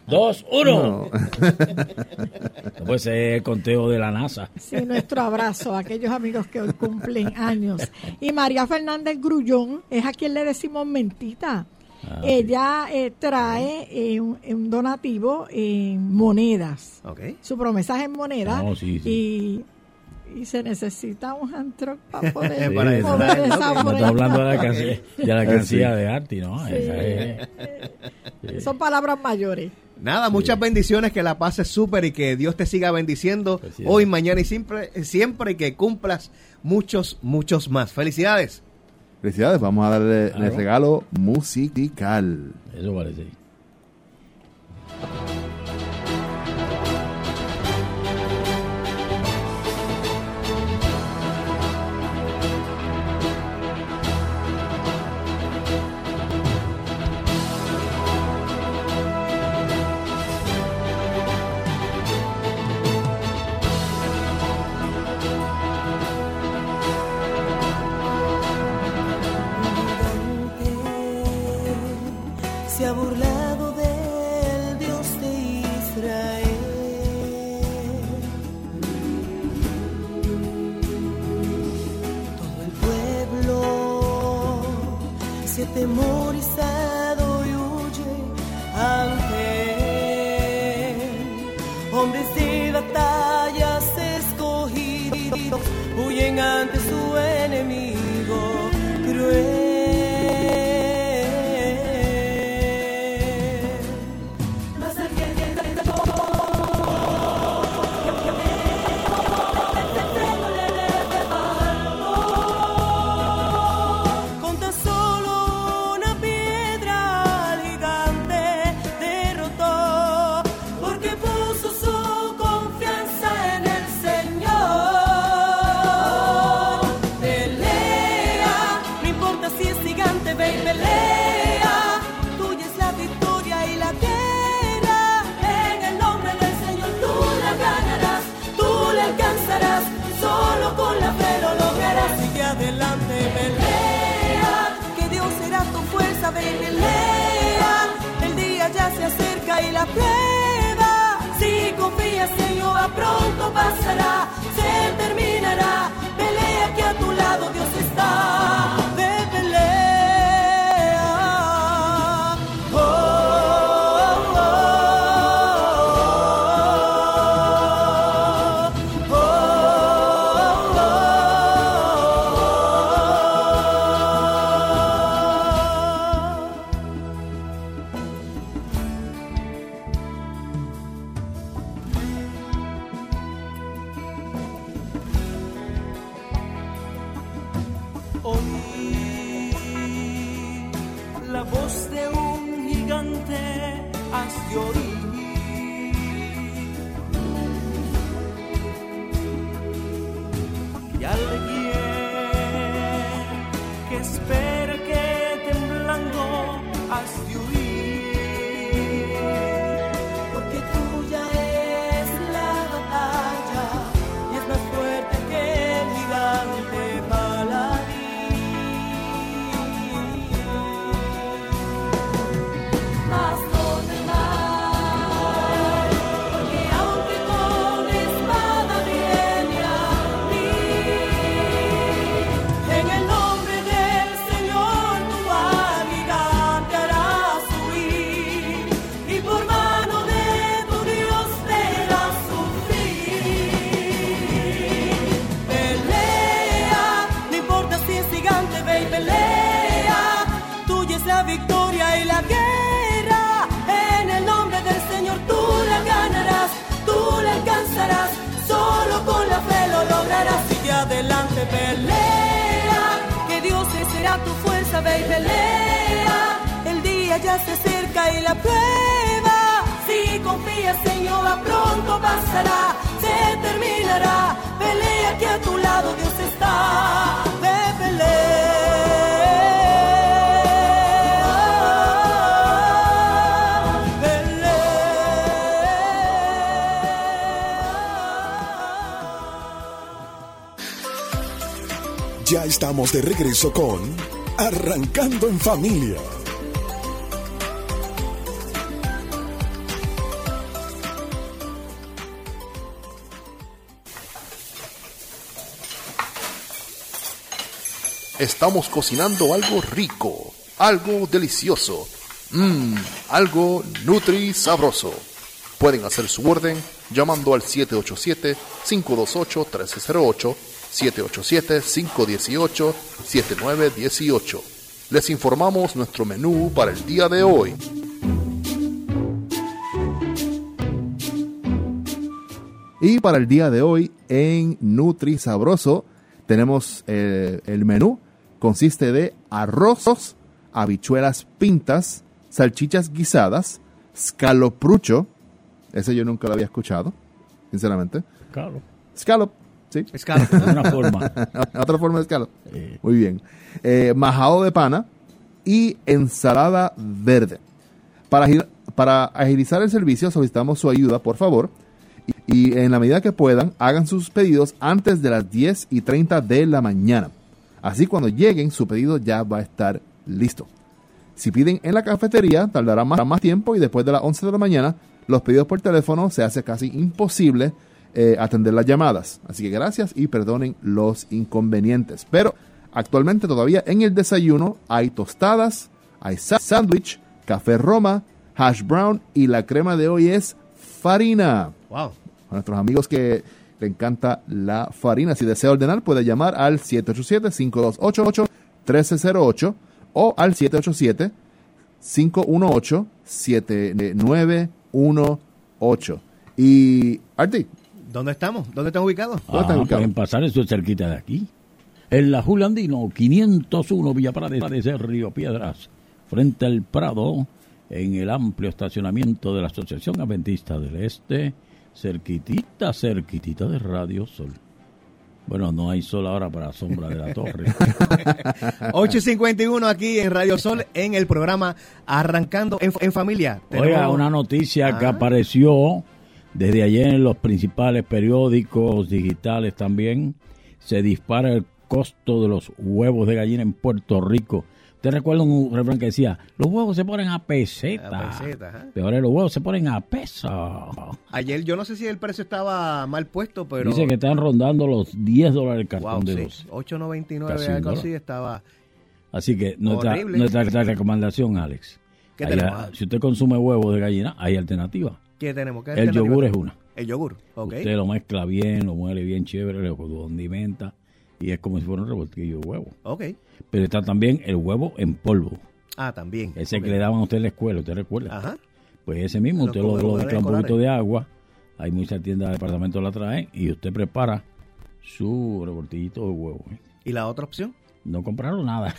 dos, uno. No. Pues es el conteo de la NASA. Sí, nuestro abrazo a aquellos amigos que hoy cumplen años. Y María Fernández Grullón es a quien le decimos mentita. Ah, ella eh, trae eh, un, un donativo en monedas. Okay. Su promesa es en monedas. Oh, sí, sí. Y, y se necesita un hand truck para poder Sí, mover eso, esa no moneda. estoy hablando de la cancilla de, la cancilla de Arti, ¿no? Sí. Esa es, sí. Son palabras mayores. Nada, muchas sí. bendiciones, que la pases súper y que Dios te siga bendiciendo pues sí, hoy, mañana y siempre, siempre, y que cumplas muchos, muchos más. Felicidades. Felicidades, vamos a darle claro. el regalo musical. Eso parece. Se ha burlado del Dios de Israel. Todo el pueblo se ha atemorizado y huye ante él. Hombres de batallas escogidos huyen ante su enemigo cruel. Ve y pelea, el día ya se acerca y la prueba, si confías en Jehová pronto pasará, se terminará, pelea que a tu lado Dios está, ve pelea, oh, oh, oh, oh, oh, oh. Oí la voz de un gigante, has de oír. Y alguien que espera que temblando has de huir. Porque tuya es la batalla y es más fuerte que el gigante paladín. Más donde más, porque aunque con espada viene a mí, en el nombre del Señor tu al gigante harás huir, y por mano de tu Dios verás sufrir. Pelea, no importa si es gigante, ve y pelea, tuya es la victoria y la guerra. En el nombre del Señor tú la ganarás, tú la alcanzarás, solo con la fe lo lograrás. Sigue adelante, pelea, que Dios será tu fuerza, ve y pelea, el día ya se acerca y la prueba, si confías en Jehová pronto pasará, se terminará, pelea que a tu lado Dios está, ve pelea. Ya estamos de regreso con Arrancando en Familia. Estamos cocinando algo rico, algo delicioso, mmm, algo nutri sabroso. Pueden hacer su orden llamando al siete ocho siete, cinco dos ocho, uno tres cero ocho, siete ocho siete, cinco uno ocho, siete nueve uno ocho. Les informamos nuestro menú para el día de hoy. Y para el día de hoy en Nutri Sabroso tenemos eh, el menú. Consiste de arroz, habichuelas pintas, salchichas guisadas, scalloprucho. Ese yo nunca lo había escuchado, sinceramente. Claro. Scallop, sí. Scallop. Una forma. Otra forma de scallop. Eh. Muy bien. Eh, majado de pana y ensalada verde. Para, agil- para agilizar el servicio solicitamos su ayuda, por favor. Y, y en la medida que puedan, hagan sus pedidos antes de las diez y treinta de la mañana. Así cuando lleguen, su pedido ya va a estar listo. Si piden en la cafetería, tardará más, más tiempo y después de las once de la mañana, los pedidos por teléfono se hace casi imposible eh, atender las llamadas. Así que gracias y perdonen los inconvenientes. Pero actualmente todavía en el desayuno hay tostadas, hay sándwich, café Roma, hash brown y la crema de hoy es farina. Wow. A nuestros amigos que le encanta la farina. Si desea ordenar, puede llamar al siete ocho siete, cinco dos ocho, uno tres cero ocho o al siete ocho siete, cinco uno ocho, siete nueve uno ocho. Y, Arti, ¿dónde estamos? ¿Dónde están ubicados? ¿Dónde están Ah, ubicados? pueden pasar, eso es cerquita de aquí. En la Juliandino, quinientos uno Villa Paredes, Río Piedras, frente al Prado, en el amplio estacionamiento de la Asociación Adventista del Este, cerquitita, cerquitita de Radio Sol. Bueno, no hay sol ahora para sombra de la torre. ocho cincuenta y uno aquí en Radio Sol en el programa Arrancando en, en Familia. Oiga, Tenemos- una noticia que Ah. apareció desde ayer en los principales periódicos digitales también. Se dispara el costo de los huevos de gallina en Puerto Rico. ¿Te recuerda un refrán que decía, los huevos se ponen a peseta? A peseta, ajá. Pero ahora los huevos se ponen a peso. Ayer yo no sé si el precio estaba mal puesto, pero... Dice que están rondando los diez dólares el cartón wow, de sí, doce. ocho noventa y nueve, Casi un algo dólar. así estaba... Así que nuestra, Horrible. nuestra, nuestra recomendación, Alex. ¿Qué Hay- tenemos? si usted consume huevos de gallina, hay alternativa. ¿Qué tenemos? ¿Qué El alternativa yogur es tenemos? una. El yogur, ok. Usted lo mezcla bien, lo muele bien chévere, lo condimenta y es como si fuera un revoltillo de huevo. Ok. Pero está también el huevo en polvo, Ah, también. ese ok. que le daban a usted en la escuela, ¿usted recuerda? Ajá. Pues ese mismo, Los usted lo, lo comedores mezcla un escolares. poquito de agua, hay muchas tiendas de departamento la traen y usted prepara su revoltillito de huevo. ¿eh? ¿Y la otra opción? No compraron nada.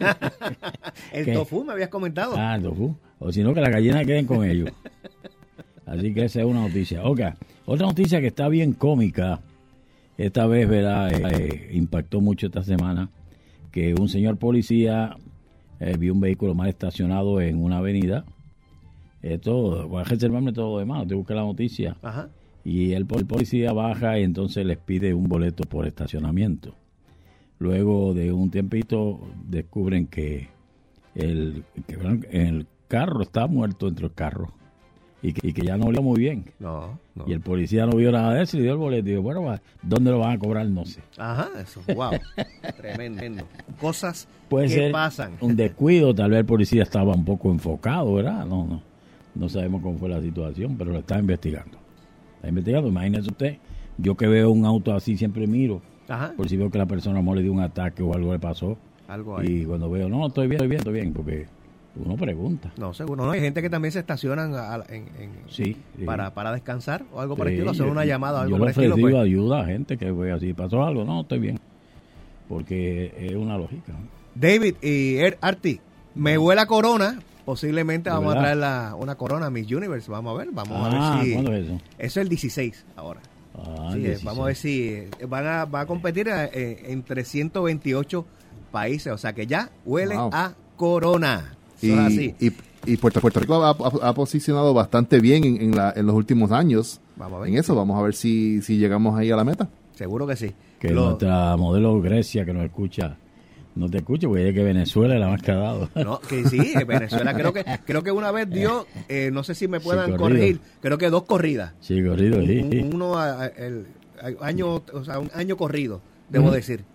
El ¿Qué? tofu, me habías comentado. Ah, el tofu. O si no, que las gallinas queden con ellos. Así que esa es una noticia. Ok, otra noticia que está bien cómica. Esta vez, ¿verdad? Eh, eh, impactó mucho esta semana. Que un señor policía eh, vio un vehículo mal estacionado en una avenida. Esto, voy a reservarme todo lo demás. Te busqué la noticia. Ajá. Y el, el policía baja y entonces les pide un boleto por estacionamiento. Luego de un tiempito descubren que el, que el carro está muerto dentro del carro y que, y que ya no olía muy bien. No, no. Y el policía no vio nada de eso y le dio el boleto. Y dijo, bueno, va, ¿dónde lo van a cobrar? No sé. Ajá, eso. Wow. Tremendo. Cosas Puede que ser pasan. un descuido, tal vez el policía estaba un poco enfocado, ¿verdad? No, no. No sabemos cómo fue la situación, pero lo está investigando. Está investigando, imagínese usted, yo que veo un auto así siempre miro, Ajá. por si veo que la persona a lo mejor le dio un ataque o algo le pasó. Algo ahí. Y cuando veo, no, estoy bien, estoy bien, estoy bien, porque uno pregunta. No, seguro. No, hay gente que también se estacionan a- a- en, en- Sí, sí. para, para descansar o algo por el Sí, estilo, hacer yo- una llamada o algo Yo por le el estilo. ofrecí Pues. ayuda a gente que ve así, pasó algo, no, estoy bien. Porque es una lógica. ¿no? David y Er- Arti, me huele a corona. Posiblemente ¿De vamos verdad? a traer la, una corona a Miss Universe. Vamos a ver, vamos Ah, a ver si... ¿cuándo es eso? Eso es el dieciséis ahora. Ah, Sí, eh, dieciséis. vamos a ver si eh, van a, va a competir eh, entre ciento veintiocho países. O sea que ya huele Wow. a corona. Eso Y, es así. y, y Puerto, Puerto Rico ha, ha- ha posicionado bastante bien en, en, la, en los últimos años. Vamos a ver. En eso, vamos a ver si, si llegamos ahí a la meta. Seguro que sí. Que Lo- nuestra modelo Grecia que nos escucha, no te escucha, porque es que Venezuela es la más que ha dado. No, que sí, Venezuela creo que creo que una vez dio, eh, no sé si me puedan corrido. corregir, creo que dos corridas. Sí, corrido, sí. Un- uno a- a- el a- año, o sea, un año corrido, debo Ujú. decir.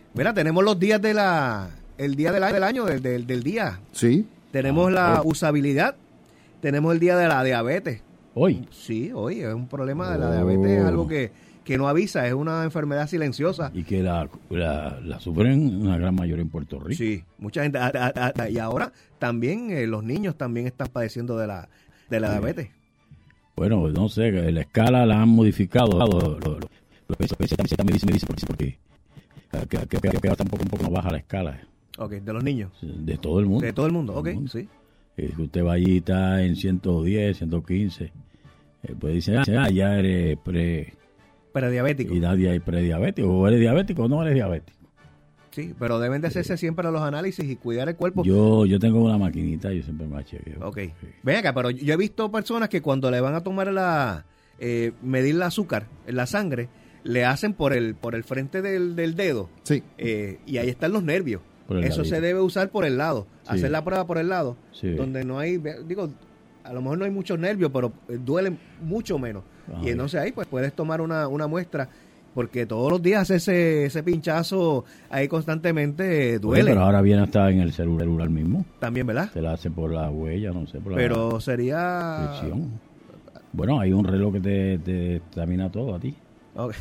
Mira, tenemos los días de la, el día del, del año, del, del, del día. Sí. Tenemos Ah, la oh. usabilidad, tenemos el día de la diabetes. Hoy. Sí, hoy es un problema de la Oh. diabetes, es algo que, que no avisa, es una enfermedad silenciosa. Y que la, la, la sufren una gran mayoría en Puerto Rico. Sí, mucha gente, a- a- a- y ahora también eh, los niños también están padeciendo de la, de la Sí. diabetes. Bueno, no sé, que la escala la han modificado. Lo, lo, lo, lo que se me dice, me dice porque, porque que, que, que, que ahora tampoco un poco no baja la escala Ok, de los niños, de todo el mundo. de todo el mundo, ok, Todo el mundo. sí. Eh, que usted va allí y está en ciento diez, ciento quince. Eh, pues dice, ah, ya eres pre, Prediabético. y nadie hay prediabético. O eres diabético o no eres diabético. Sí, pero deben de hacerse siempre los análisis y cuidar el cuerpo. Yo yo tengo una maquinita, yo siempre me chequeo. Ok. Sí. Ven acá, pero yo he visto personas que cuando le van a tomar la, eh, medir el azúcar en la sangre, le hacen por el, por el frente del, del dedo. Sí. Eh, y ahí están los nervios. Por el Eso ladito. se debe usar por el lado. Sí. Hacer la prueba por el lado. Sí. Donde no hay, digo, a lo mejor no hay muchos nervios, pero eh, duelen mucho menos. Ah, y entonces ahí pues puedes tomar una, una muestra. Porque todos los días ese, ese pinchazo ahí constantemente eh, duele. Oye, pero ahora viene hasta en el celular mismo. También, ¿verdad? Se la hace por la huella, no sé, por la Pero sería... presión. Bueno, hay un reloj que te, te examina todo a ti. Ok.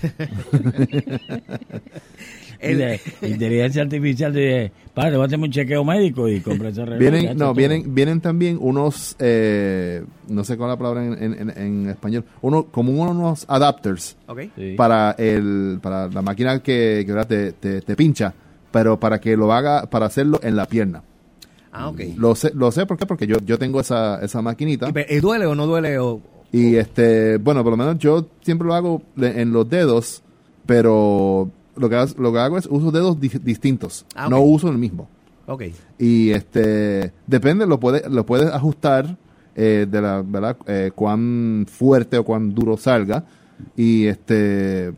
Y El- de inteligencia artificial te dice, padre, voy a hacer un chequeo médico y compra ese reloj. ya Vienen, está no, todo. vienen, vienen también unos, eh, no sé cuál es la palabra en, en- en- en español, uno, como unos adapters ok. Sí. para el, para la máquina que, que ¿verdad? te, te, te pincha, pero para que lo haga, para hacerlo en la pierna. Ah, ok. Lo sé, lo sé, ¿por qué? Porque yo, yo tengo esa, esa maquinita. ¿Y pe- y duele o no duele? O, Y este, bueno, por lo menos yo siempre lo hago le- en los dedos, pero lo que, hago- lo que hago es uso dedos di- distintos, Ah, ok. no uso el mismo. ok. Y este, depende, lo puedes lo puedes ajustar eh, de la, ¿verdad? Eh, cuán fuerte o cuán duro salga. Y este,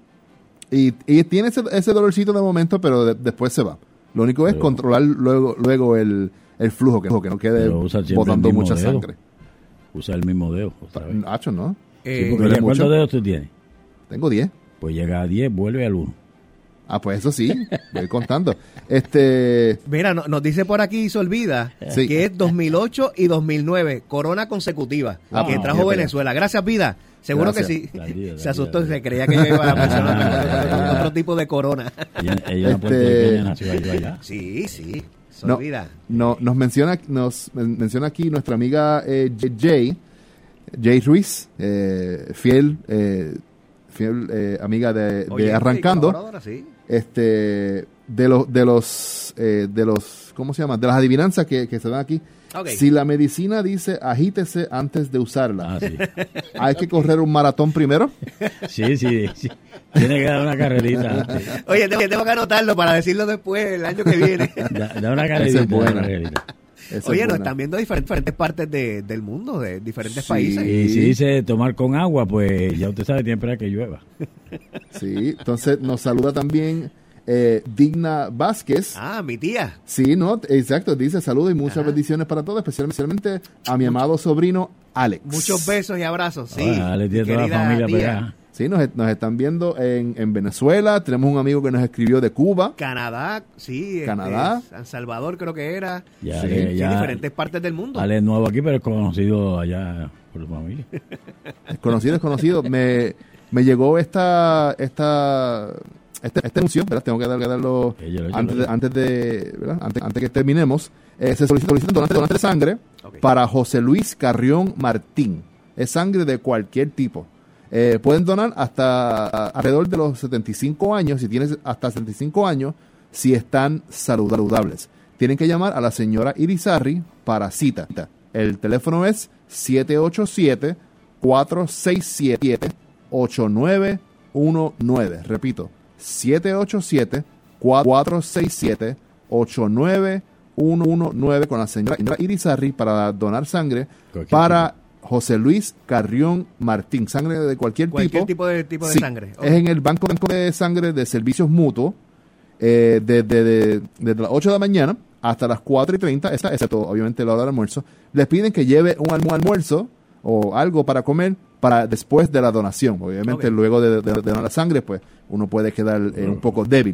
y, y tiene ese, ese dolorcito de momento, pero de- después se va. Lo único es Pero- controlar luego, luego el, el flujo, que, que no quede Pero usa siempre botando el mismo mucha dedo. sangre. Usa el mismo dedo. Otra vez. Hacho, ¿no? Eh, Sí, porque duele ya, ¿cuántos mucho. dedos tú tienes? Tengo diez. Pues llega a diez, vuelve al uno. Ah, pues eso sí, voy contando. Este, Mira, no- nos dice por aquí, se olvida, Sí. que es dos mil ocho y dos mil nueve, corona consecutiva, Ah, que ah, trajo fíjate. Venezuela. Gracias, Vida. Seguro Gracias. que sí. Tranquila, Se asustó, tranquila. se creía que yo iba a mencionar otro tipo de corona. Ella, ella Este- puertorriqueña nació allá. allá. Sí, sí, se no, olvida. no, nos menciona nos men- menciona aquí nuestra amiga eh, Jay, Jay Ruiz, eh, fiel, eh, fiel eh, amiga de, de Oye, Arrancando, colaboradora, sí. este, de los, de los, eh, de los, ¿cómo se llama? De las adivinanzas que, que se dan aquí. Ok. Si la medicina dice agítese antes de usarla, Ah, sí. hay que correr un maratón primero. Sí, sí, sí. Tiene que dar una carrerita. Sí. Oye, tengo, tengo que anotarlo para decirlo después, el año que viene. Da, da una carrerita. es buena. da una carrerita. Esa Oye, es nos buena. están viendo diferentes, diferentes partes de- del mundo, de diferentes Sí. países. Y si dice tomar con agua, pues ya usted sabe, tiene que esperar que llueva. Sí, entonces nos saluda también eh, Digna Vázquez. Ah, mi tía. Sí, no, exacto, dice saludos y muchas Ajá. bendiciones para todos, especialmente a mi amado sobrino Alex. Muchos besos y abrazos, sí. Ah, le tiene toda la Querida familia tía. pegada. Sí, nos, nos están viendo en, en Venezuela, tenemos un amigo que nos escribió de Cuba. Canadá, sí. este, Canadá. San Salvador creo que era. Ya, Sí, ya, sí, ya. diferentes partes del mundo. Ale es nuevo aquí, pero es conocido allá por su familia. Conocido, desconocido. me, me llegó esta esta este, este anuncio, ¿verdad? Tengo que, dar, que darlo Échalo, échalo, antes, de, échalo. antes de ¿verdad? Antes, antes que terminemos. Eh, se solicita, solicitan donantes, donantes de sangre Ok. para José Luis Carrión Martín. Es sangre de cualquier tipo. Eh, pueden donar hasta a- alrededor de los setenta y cinco años, si tienes hasta setenta y cinco años, si están saludables. Tienen que llamar a la señora Irizarry para cita. El teléfono es siete ocho siete, cuatro seis siete, ocho nueve uno nueve. Repito, siete ocho siete, cuatro seis siete, ocho nueve uno nueve con la señora Irizarry para donar sangre Cualquier para José Luis Carrión Martín. Sangre de cualquier, Cualquier tipo. tipo de, tipo de Sí, sangre. Ok. Es en el banco, banco de sangre de servicios mutuos eh, desde de, desde las ocho de la mañana hasta las cuatro y treinta, esa- excepto obviamente la hora del almuerzo. Les piden que lleve un almu- almuerzo o algo para comer para después de la donación. Obviamente Ok. luego de, de- de donar la sangre, pues uno puede quedar eh, un poco débil.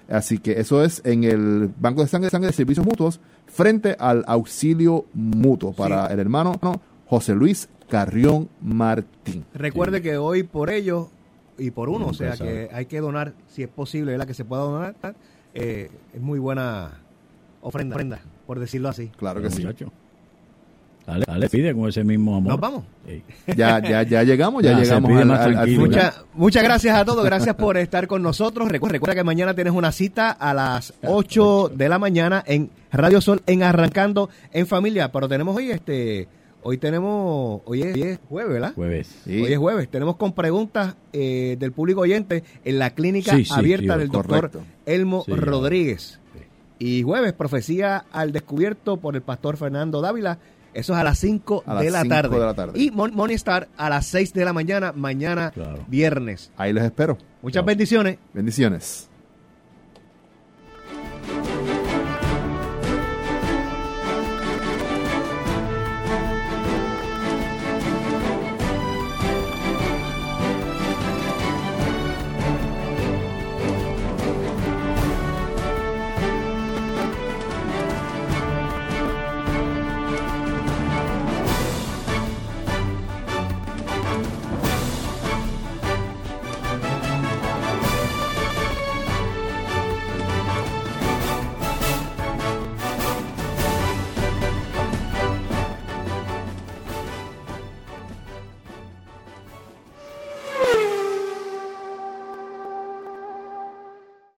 Así que eso es en el Banco de Sangre, Sangre de Servicios Mutuos, frente al Auxilio Mutuo, para sí. el hermano José Luis Carrión Martín. Recuerde sí. que hoy por ellos y por uno, Nunca o sea sabe. que hay que donar, si es posible, ¿verdad? Que se pueda donar, eh, es muy buena ofrenda, ofrenda, por decirlo así. Claro que sí. Muchacho. Dale, dale, pide con ese mismo amor. Nos vamos. Sí. Ya, ya, ya llegamos, ya, Ya, se llegamos pide al, más al- al tranquilo, final. Mucha- muchas gracias a todos, gracias por estar con nosotros. Recuerda, recuerda que mañana tienes una cita a las ocho de la mañana en Radio Sol, en Arrancando en Familia. Pero tenemos hoy, este, hoy tenemos, hoy es, hoy es jueves, ¿verdad? Jueves. Sí. Hoy es jueves. Tenemos con preguntas eh, del público oyente en la clínica Sí, sí, abierta sí, del doctor correcto. Elmo Sí, Rodríguez. Y jueves, profecía al descubierto por el pastor Fernando Dávila. Eso es a las cinco A las de la cinco tarde. de la tarde. Y Mon- Money Star a las seis de la mañana, mañana Claro. viernes. Ahí los espero. Muchas Chao. bendiciones. Bendiciones.